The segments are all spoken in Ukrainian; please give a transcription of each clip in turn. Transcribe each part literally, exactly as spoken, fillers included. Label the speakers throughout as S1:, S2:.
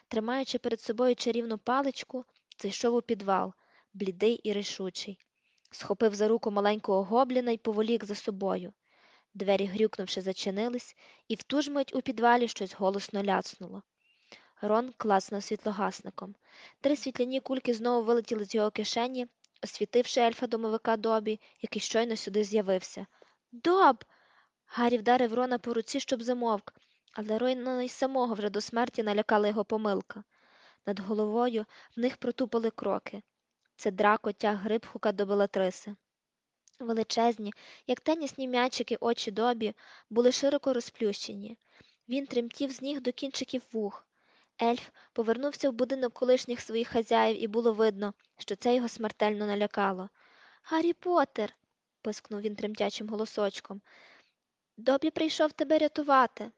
S1: тримаючи перед собою чарівну паличку, зайшов у підвал, блідий і рішучий. Схопив за руку маленького гобліна й поволік за собою. Двері, грюкнувши, зачинились, і в ту ж мить у підвалі щось голосно ляцнуло. Рон клацнув світлогасником. Три світляні кульки знову вилетіли з його кишені, освітивши ельфа-домовика Добі, який щойно сюди з'явився. «Доб!» Гаррі вдарив Рона по руці, щоб замовк, але Рона й самого вже до смерті налякала його помилка. Над головою в них протупали кроки. Це Драко тяг Грибхука до Белатриси. Величезні, як тенісні м'ячики очі Добі, були широко розплющені. Він тремтів з ніг до кінчиків вух. Ельф повернувся в будинок колишніх своїх хазяїв, і було видно, що це його смертельно налякало. «Гаррі Поттер!» – пискнув він тремтячим голосочком. «Добі прийшов тебе рятувати!»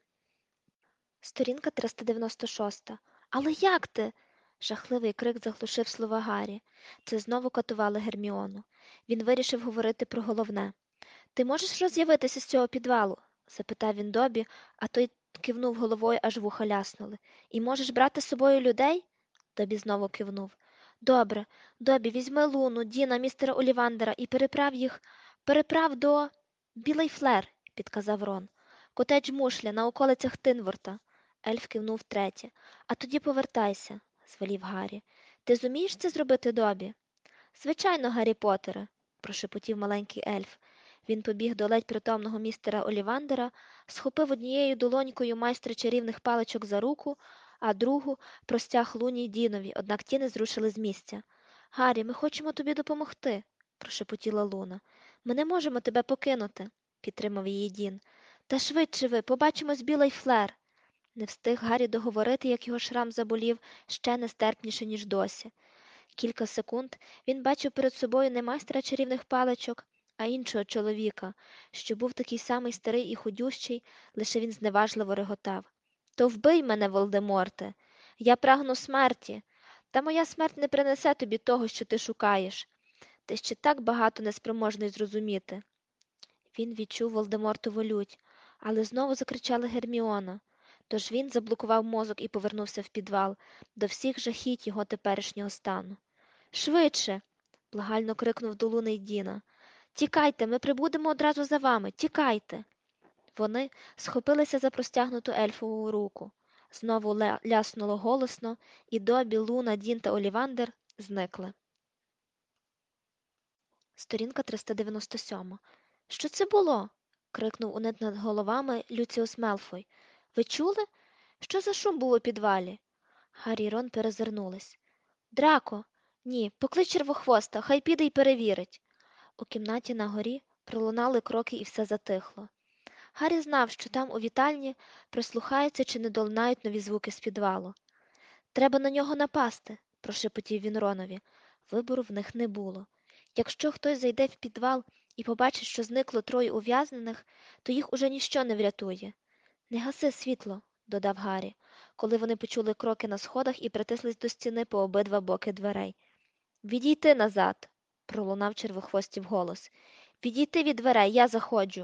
S1: Сторінка триста дев'яносто шість. «Але як ти?» Жахливий крик заглушив слова Гаррі. Це знову катували Герміону. Він вирішив говорити про головне. «Ти можеш роз'явитися з цього підвалу?» – запитав він Добі, а той кивнув головою, аж вуха ляснули. «І можеш брати з собою людей?» Добі знову кивнув. «Добре. Добі, візьми Луну, Діна, містера Олівандера і переправ їх... Переправ до... Білий флер», – підказав Рон. «Котедж Мушля на околицях Тинворта». Ельф кивнув втретє. «А тоді повертайся», – звелів Гаррі. «Ти зумієш це зробити, Добі?» «Звичайно, Гаррі Поттере», – прошепотів маленький ельф. Він побіг до ледь притомного містера Олівандера, схопив однією долонькою майстра чарівних паличок за руку, а другу простяг Луні й Дінові, однак ті не зрушили з місця. «Гаррі, ми хочемо тобі допомогти», – прошепотіла Луна. «Ми не можемо тебе покинути», – підтримав її Дін. «Та швидше ви, побачимось білий флер». Не встиг Гаррі договорити, як його шрам заболів ще нестерпніше, ніж досі. Кілька секунд він бачив перед собою не майстра чарівних паличок, а іншого чоловіка, що був такий самий старий і худющий, лише він зневажливо реготав. «То вбий мене, Волдеморте! Я прагну смерті, та моя смерть не принесе тобі того, що ти шукаєш. Ти ще так багато неспроможний зрозуміти». Він відчув Волдемортову лють, але знову закричала Герміона. Тож він заблокував мозок і повернувся в підвал, до всіх жахіть його теперішнього стану. «Швидше!» – благально крикнув до Луни й Діна. «Тікайте, ми прибудемо одразу за вами, тікайте!» Вони схопилися за простягнуту ельфову руку. Знову ля- ляснуло голосно, і Добі, Луна, Дін та Олівандер зникли. Сторінка триста дев'яносто сім. «Що це було?» – крикнув унизу над головами Люціус Мелфой. «Ви чули? Що за шум був у підвалі?» Гаррі й Рон перезирнулись. «Драко! Ні, поклич Червохвоста, хай піде й перевірить». У кімнаті на горі пролунали кроки і все затихло. Гаррі знав, що там у вітальні прислухаються чи не долунають нові звуки з підвалу. «Треба на нього напасти», – прошепотів він Ронові. Вибору в них не було. Якщо хтось зайде в підвал і побачить, що зникло троє ув'язнених, то їх уже ніщо не врятує. «Не гаси світло», – додав Гаррі, коли вони почули кроки на сходах і притислись до стіни по обидва боки дверей. «Відійти назад», – пролунав Червохвостів голос. «Відійти від дверей, я заходжу».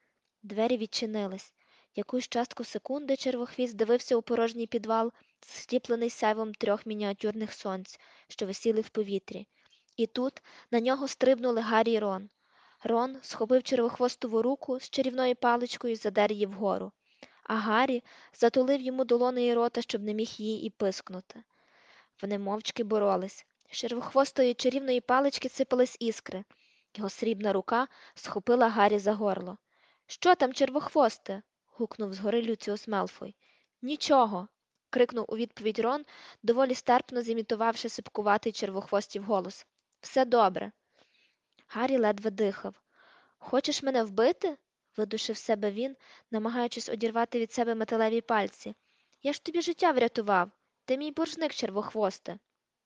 S1: Двері відчинились. Якусь частку секунди Червохвіст дивився у порожній підвал, сліплений сяйвом трьох мініатюрних сонць, що висіли в повітрі. І тут на нього стрибнули Гаррі й Рон. Рон схопив Червохвостову руку з чарівною паличкою і задер її вгору, а Гаррі затулив йому долонею рота, щоб не міг її і пискнути. Вони мовчки боролись. З Червохвостої чарівної палички сипались іскри. Його срібна рука схопила Гаррі за горло. «Що там, Червохвосте?» – гукнув згори Люціус Мелфой. «Нічого!» – крикнув у відповідь Рон, доволі стерпно зімітувавши сипкуватий Червохвостів голос. «Все добре!» Гаррі ледве дихав. «Хочеш мене вбити?» – видушив себе він, намагаючись одірвати від себе металеві пальці. «Я ж тобі життя врятував! Ти мій боржник, Червохвосте!»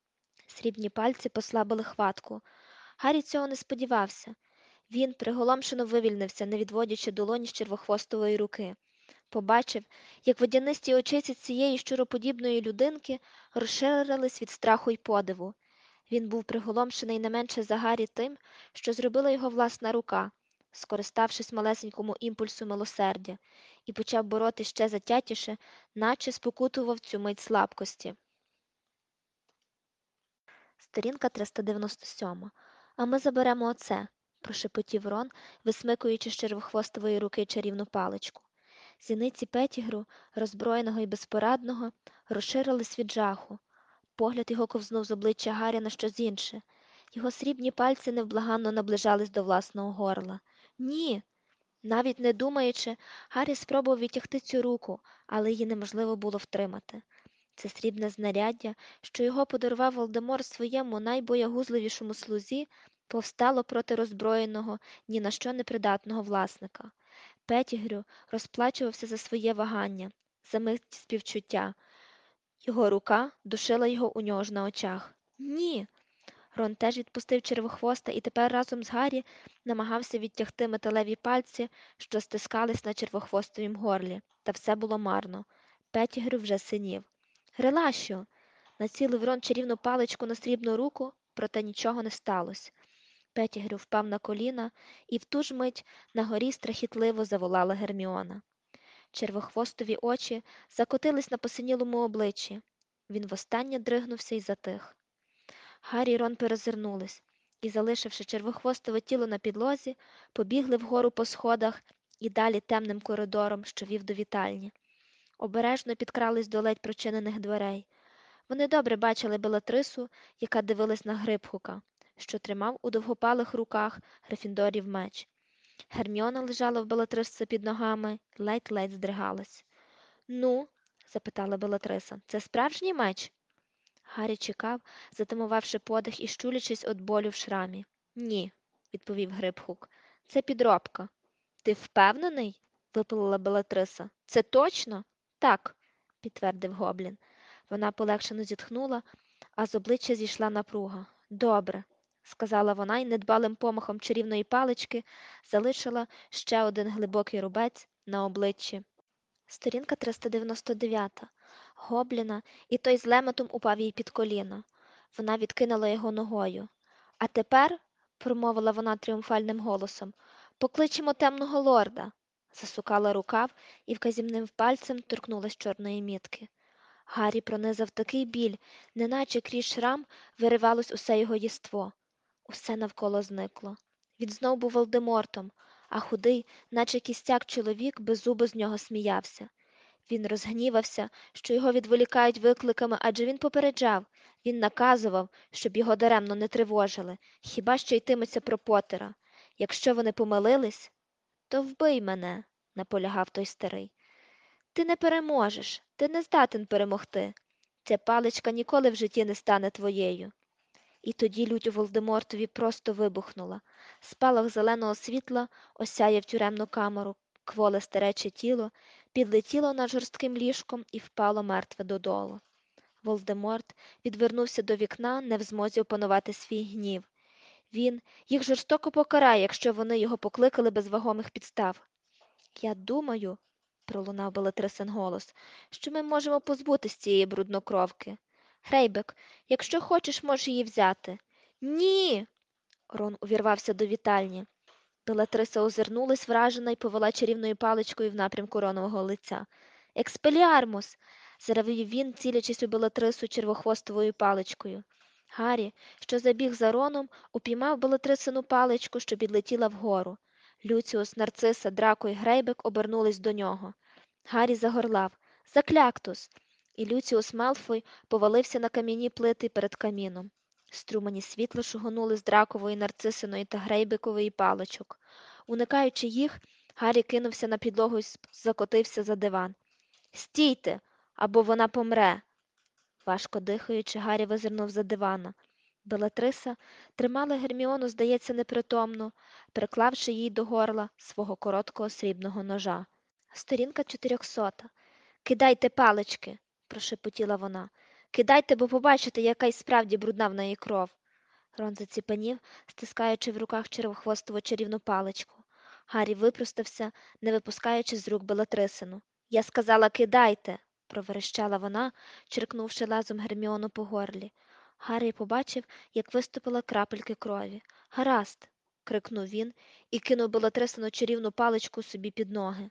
S1: Срібні пальці послабили хватку. Гаррі цього не сподівався. Він приголомшено вивільнився, не відводячи долоні з червохвостової руки. Побачив, як водянисті очиці цієї щуроподібної людинки розширились від страху й подиву. Він був приголомшений не менше за Гаррі тим, що зробила його власна рука, скориставшись малесенькому імпульсу милосердя, і почав бороти ще затятіше, наче спокутував цю мить слабкості. Сторінка триста дев'яносто сьома. А ми заберемо оце, прошепотів Рон, висмикуючи з червохвостової руки чарівну паличку. Зіниці Петтігру, роззброєного і безпорадного, розширились від жаху. Погляд його ковзнув з обличчя Гаррі на щось інше. Його срібні пальці невблаганно наближались до власного горла. Ні. Навіть не думаючи, Гаррі спробував відтягти цю руку, але її неможливо було втримати. Це срібне знаряддя, що його подарував Волдемор своєму найбоягузливішому слузі, повстало проти роззброєного, ні на що непридатного власника. Петтігрю розплачувався за своє вагання, за мить співчуття. Його рука душила його у нього ж на очах. Ні. Рон теж відпустив червохвоста і тепер разом з Гаррі намагався відтягти металеві пальці, що стискались на червохвостовім горлі, та все було марно. Петтігрю вже синів. Релашіо! Націлив Рон чарівну паличку на срібну руку, проте нічого не сталося. Петтігрю впав на коліна, і в ту ж мить на горі страхітливо заволала Герміона. Червохвостові очі закотились на посинілому обличчі. Він востаннє дригнувся і затих. Гаррі й Рон перезирнулись і, залишивши червохвостове тіло на підлозі, побігли вгору по сходах і далі темним коридором, що вів до вітальні. Обережно підкрались до ледь прочинених дверей. Вони добре бачили Белатрису, яка дивилась на Грипхука, що тримав у довгопалих руках Грифіндорів меч. Герміона лежала в Белатрисці під ногами, ледь-ледь здригалась. «Ну?» – запитала Белатриса. «Це справжній меч?» Гаррі чекав, затамувавши подих і щулячись від болю в шрамі. «Ні», – відповів Грипхук. «Це підробка». «Ти впевнений?» – випалила Белатриса. «Це точно?» «Так», – підтвердив Гоблін. Вона полегшено зітхнула, а з обличчя зійшла напруга. «Добре», – сказала вона і недбалим помахом чарівної палички залишила ще один глибокий рубець на обличчі. Сторінка триста дев'яносто дев'ята. Гобліна, і той з леметом упав їй під коліно. Вона відкинула його ногою. «А тепер», – промовила вона тріумфальним голосом, – «покличемо темного лорда». Засукала рукав і вказівним пальцем торкнулась чорної мітки. Гаррі пронизав такий біль, неначе крізь шрам виривалось усе його єство. Усе навколо зникло. Він знов був Волдемортом, а худий, наче кістяк чоловік, беззубо з нього сміявся. Він розгнівався, що його відволікають викликами, адже він попереджав, він наказував, щоб його даремно не тривожили, хіба що йтиметься про Поттера. Якщо вони помилились, то вбий мене, наполягав той старий. Ти не переможеш, ти не здатен перемогти. Ця паличка ніколи в житті не стане твоєю. І тоді лють у Волдемортові просто вибухнула. Спалах зеленого світла осяяв тюремну камеру, кволе старече тіло, підлетіло над жорстким ліжком і впало мертве додолу. Волдеморт відвернувся до вікна, не в змозі опанувати свій гнів. Він їх жорстоко покарає, якщо вони його покликали без вагомих підстав. «Я думаю», – пролунав Белатрисин голос, – «що ми можемо позбутись цієї бруднокровки. Грейбек, якщо хочеш, можеш її взяти». «Ні!» – Рон увірвався до вітальні. Белатриса озирнулась вражена і повела чарівною паличкою в напрямку Ронового лиця. «Експеліармус!» – заревів він, цілячись у Белатрису червохвостовою паличкою. Гаррі, що забіг за Роном, упіймав Белатрисину паличку, що підлетіла вгору. Люціус, Нарциса, Драко і Грейбек обернулись до нього. Гаррі загорлав «Закляктус!» і Люціус Малфой повалився на кам'яні плити перед каміном. Струмені світла шугонули з Дракової, Нарцисиної та Грейбекової паличок. Уникаючи їх, Гаррі кинувся на підлогу і закотився за диван. «Стійте, або вона помре!» Важко дихаючи, Гаррі визирнув за дивана. Белатриса тримала Герміону, здається, непритомну, приклавши їй до горла свого короткого срібного ножа. Сторінка чотирьохсота. «Кидайте палички!» – прошепотіла вона. «Кидайте, бо побачите, яка й справді брудна в неї кров!» Рон заціпанів, стискаючи в руках червохвостову чарівну паличку. Гаррі випростався, не випускаючи з рук Белатрисину. «Я сказала, кидайте!» – проверещала вона, черкнувши лезом Герміону по горлі. Гаррі побачив, як виступила крапельки крові. «Гаразд!» – крикнув він і кинув Белатрисину чарівну паличку собі під ноги.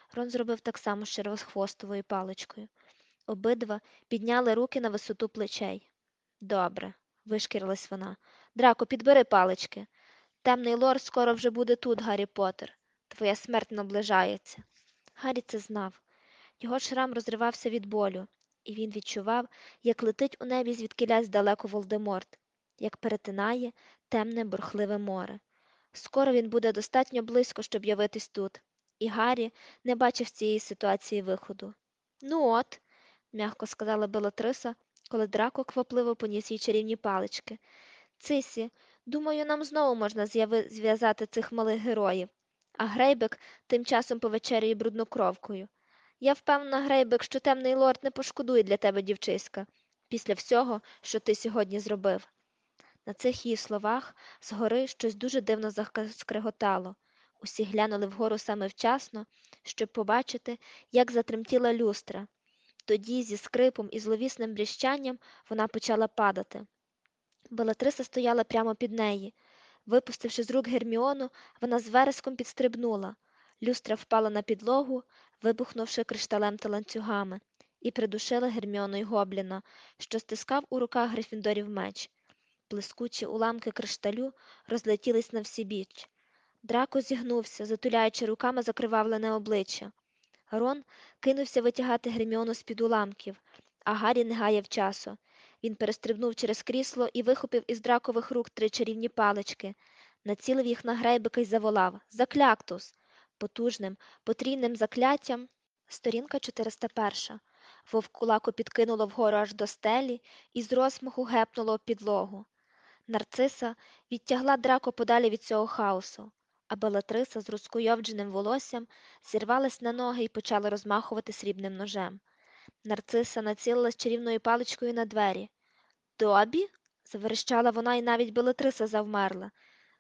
S1: Рон зробив так само з червохвостовою паличкою. Обидва підняли руки на висоту плечей. Добре, вишкірилась вона. Драко, підбери палички. Темний лорд скоро вже буде тут, Гаррі Поттер. Твоя смерть наближається. Гаррі це знав. Його шрам розривався від болю, і він відчував, як летить у небі звідкілясь далеко Волдеморт, як перетинає темне бурхливе море. Скоро він буде достатньо близько, щоб явитись тут, і Гаррі не бачив з цієї ситуації виходу. Ну от, м'яко сказала Белатриса, коли Драко квапливо поніс їй чарівні палички. Цисі, думаю, нам знову можна з'яви- зв'язати цих малих героїв. А Грейбек тим часом повечеряє бруднокровкою. Я впевнена, Грейбек, що темний лорд не пошкодує для тебе, дівчиська, після всього, що ти сьогодні зробив. На цих її словах згори щось дуже дивно заскриготало. Усі глянули вгору саме вчасно, щоб побачити, як затремтіла люстра. Тоді, зі скрипом і зловісним бріщанням, вона почала падати. Белатриса стояла прямо під неї. Випустивши з рук Герміону, вона з вереском підстрибнула. Люстра впала на підлогу, вибухнувши кришталем та ланцюгами, і придушила Герміону й Гобліна, що стискав у руках Грифіндорів меч. Блискучі уламки кришталю розлетілись на всі біч. Драко зігнувся, затуляючи руками закривавлене обличчя. Рон кинувся витягати Герміону з-під уламків, а Гаррі не гаяв часу. Він перестрибнув через крісло і вихопив із дракових рук три чарівні палички, націлив їх на Грейбека й заволав «Закляктус!» Потужним, потрійним закляттям. Сторінка чотириста перша. Вовкулаку підкинуло вгору аж до стелі і з розмаху гепнуло об підлогу. Нарциса відтягла Драко подалі від цього хаосу, а Белатриса з розкуйовдженим волоссям зірвалась на ноги і почала розмахувати срібним ножем. Нарциса націлилась чарівною паличкою на двері. «Добі?» – заверещала вона, і навіть Белатриса завмерла.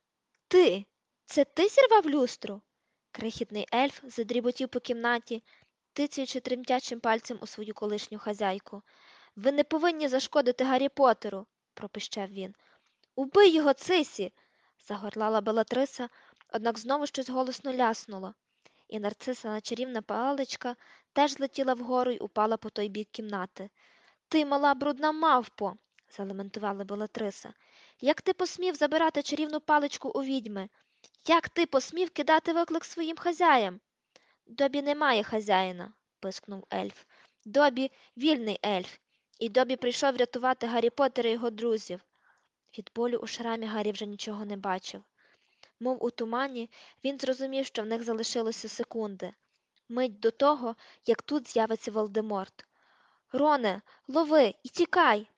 S1: «Ти! Це ти зірвав люстру?» Крихітний ельф задріботів по кімнаті, тицяючи тремтячим пальцем у свою колишню хазяйку. «Ви не повинні зашкодити Гаррі Поттеру!» – пропищав він. «Убий його, Цисі!» – загорлала Белатриса, однак знову щось голосно ляснуло, і нарцисина чарівна паличка теж злетіла вгору й упала по той бік кімнати. «Ти, мала брудна мавпо!» – залементувала Белатриса. «Як ти посмів забирати чарівну паличку у відьми? Як ти посмів кидати виклик своїм хазяям?» «Добі немає хазяїна», – пискнув ельф. «Добі – вільний ельф, і Добі прийшов рятувати Гаррі Поттера і його друзів». Від болю у шрамі Гаррі вже нічого не бачив. Мов у тумані, він зрозумів, що в них залишилося секунди. Мить до того, як тут з'явиться Волдеморт. «Роне, лови і тікай!»